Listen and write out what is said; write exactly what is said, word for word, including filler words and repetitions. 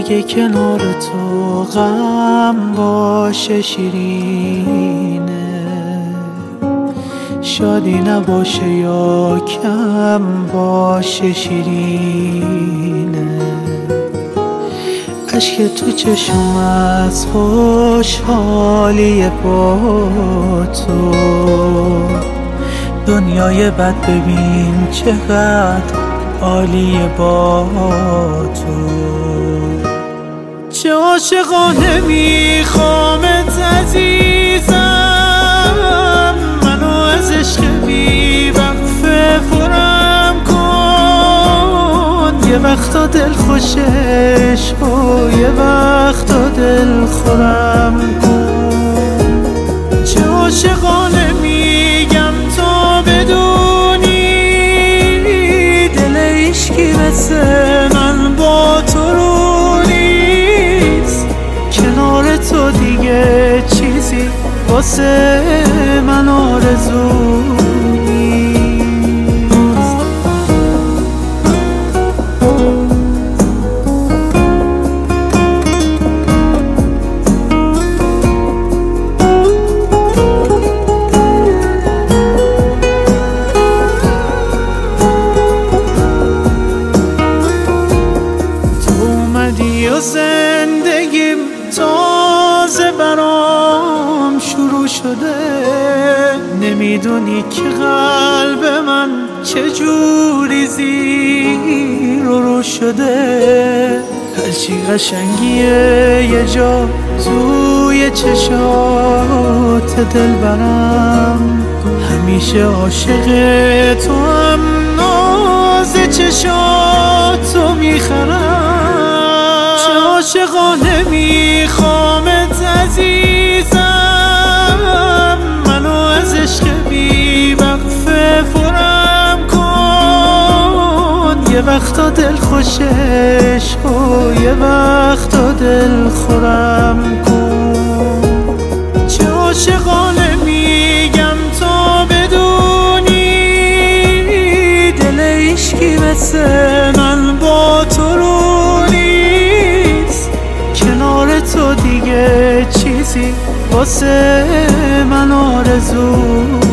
اگه کنار تو غم باشه شیرینه، شادی نباشه یا کم باشه شیرینه. اشک تو چشم از خوشحالی با تو، دنیای بد ببین چقدر عالیه با تو. چه عاشقانه میخوامت عزیزم، منو از عشق بی وقفه پرم کن. یه وقتا دل خوش عشق و یه وقتا دل خورم کن. چه عاشقانه میگم تا بدونی، دل عشقی مثل من با تو رو نیست. کنار تو دیگه چیزی واسه من آرزو نیست. و زندگیم تازه برام شروع شده، نمیدونی که قلب من چجوری زیر و رو شده. هرچی قشنگیه یه جا توی چشات دل برم، همیشه عاشق تو هم ناز چشاتو میخرم. عاشقانه میخوامت عزیزم، منو از عشق بی وقفه پرم کن. یه وقتا دل خوش عشق و یه وقتا دل خورم کن. چه عاشقانه میگم تا بدونی، دل عشقی مثل من با تو رو تو دیگه چیزی واسه من آرزو